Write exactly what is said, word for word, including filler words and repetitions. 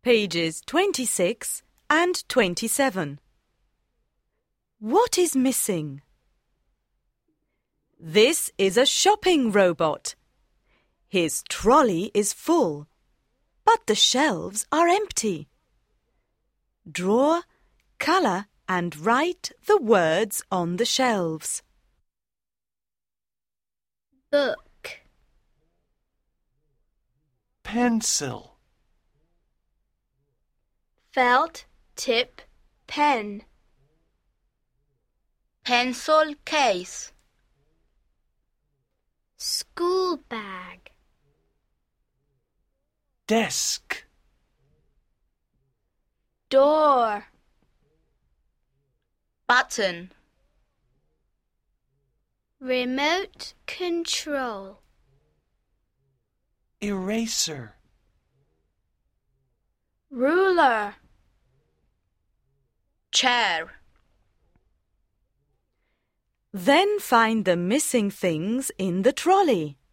Pages twenty-six and twenty-seven. What is missing? This is a shopping robot. His trolley is full, but the shelves are empty. Draw, colour and write the words on the shelves. Book, pencil, felt tip pen, pencil case, school bag, desk, door, button, remote control, eraser, ruler, chair. Then find the missing things in the trolley.